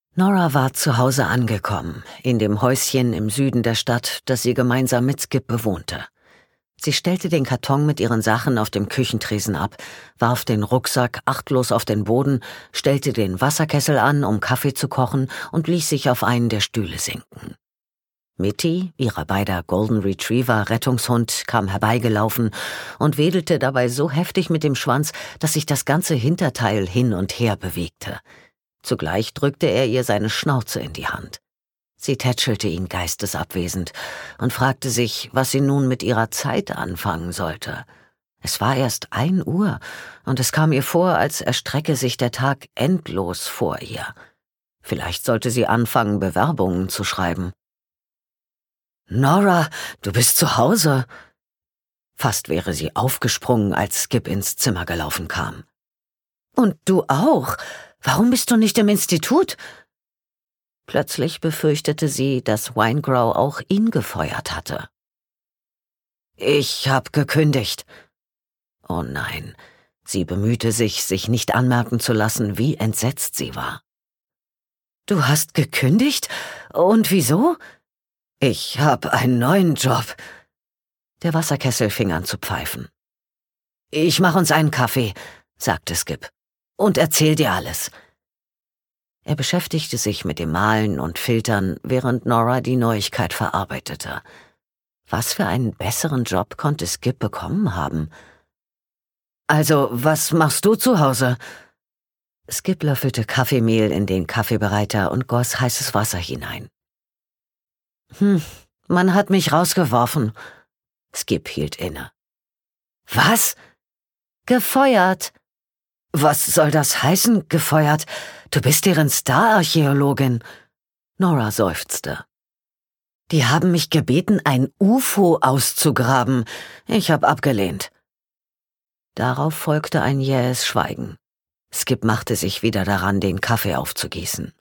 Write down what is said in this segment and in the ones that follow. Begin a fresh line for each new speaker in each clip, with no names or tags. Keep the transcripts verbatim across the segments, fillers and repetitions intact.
Nora war zu Hause angekommen, in dem Häuschen im Süden der Stadt, das sie gemeinsam mit Skip bewohnte. Sie stellte den Karton mit ihren Sachen auf dem Küchentresen ab, warf den Rucksack achtlos auf den Boden, stellte den Wasserkessel an, um Kaffee zu kochen, und ließ sich auf einen der Stühle sinken. Mitty, ihrer beider Golden Retriever Rettungshund, kam herbeigelaufen und wedelte dabei so heftig mit dem Schwanz, dass sich das ganze Hinterteil hin und her bewegte. Zugleich drückte er ihr seine Schnauze in die Hand. Sie tätschelte ihn geistesabwesend und fragte sich, was sie nun mit ihrer Zeit anfangen sollte. Es war erst ein Uhr, und es kam ihr vor, als erstrecke sich der Tag endlos vor ihr. Vielleicht sollte sie anfangen, Bewerbungen zu schreiben. »Nora, du bist zu Hause!« Fast wäre sie aufgesprungen, als Skip ins Zimmer gelaufen kam. »Und du auch? Warum bist du nicht im Institut?« Plötzlich befürchtete sie, dass Winegrow auch ihn gefeuert hatte. »Ich hab gekündigt.« Oh nein, sie bemühte sich, sich nicht anmerken zu lassen, wie entsetzt sie war. »Du hast gekündigt? Und wieso?« »Ich hab einen neuen Job.« Der Wasserkessel fing an zu pfeifen. »Ich mach uns einen Kaffee«, sagte Skip, »und erzähl dir alles.« Er beschäftigte sich mit dem Malen und Filtern, während Nora die Neuigkeit verarbeitete. Was für einen besseren Job konnte Skip bekommen haben? »Also, was machst du zu Hause?« Skip löffelte Kaffeemehl in den Kaffeebereiter und goss heißes Wasser hinein. »Hm, man hat mich rausgeworfen.« Skip hielt inne. »Was?« »Gefeuert.« »Was soll das heißen, gefeuert? Du bist deren Star-Archäologin.« Nora seufzte. »Die haben mich gebeten, ein U F O auszugraben. Ich habe abgelehnt.« Darauf folgte ein jähes Schweigen. Skip machte sich wieder daran, den Kaffee aufzugießen.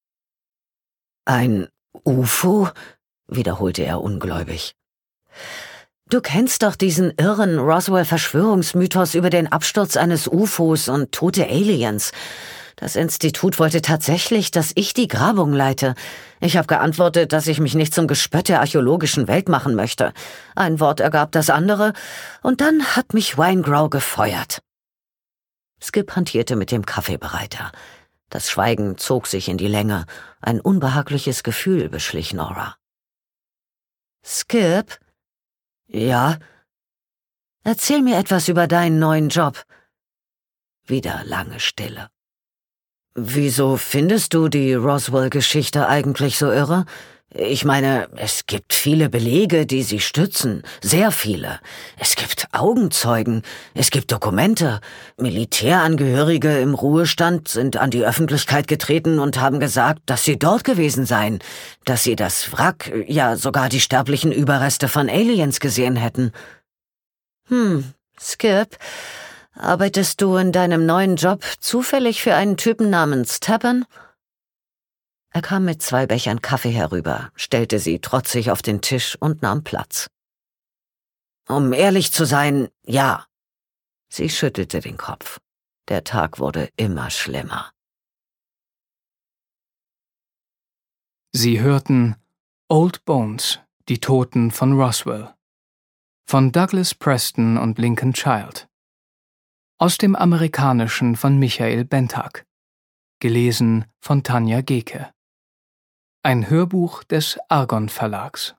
»Ein U F O?« wiederholte er ungläubig. »Du kennst doch diesen irren Roswell-Verschwörungsmythos über den Absturz eines U F Os und tote Aliens. Das Institut wollte tatsächlich, dass ich die Grabung leite. Ich habe geantwortet, dass ich mich nicht zum Gespött der archäologischen Welt machen möchte. Ein Wort ergab das andere, und dann hat mich Winegrow gefeuert.« Skip hantierte mit dem Kaffeebereiter. Das Schweigen zog sich in die Länge. Ein unbehagliches Gefühl beschlich Nora. »Skip?« »Ja?« »Erzähl mir etwas über deinen neuen Job.« Wieder lange Stille. »Wieso findest du die Roswell-Geschichte eigentlich so irre? Ich meine, es gibt viele Belege, die sie stützen, sehr viele. Es gibt Augenzeugen, es gibt Dokumente. Militärangehörige im Ruhestand sind an die Öffentlichkeit getreten und haben gesagt, dass sie dort gewesen seien, dass sie das Wrack, ja sogar die sterblichen Überreste von Aliens gesehen hätten.« »Hm, Skip, arbeitest du in deinem neuen Job zufällig für einen Typen namens Tappan?« Er kam mit zwei Bechern Kaffee herüber, stellte sie trotzig auf den Tisch und nahm Platz. »Um ehrlich zu sein, ja.« Sie schüttelte den Kopf. Der Tag wurde immer schlimmer.
Sie hörten Old Bones, die Toten von Roswell, von Douglas Preston und Lincoln Child. Aus dem Amerikanischen von Michael Bentag. Gelesen von Tanja Geke. Ein Hörbuch des Argon Verlags.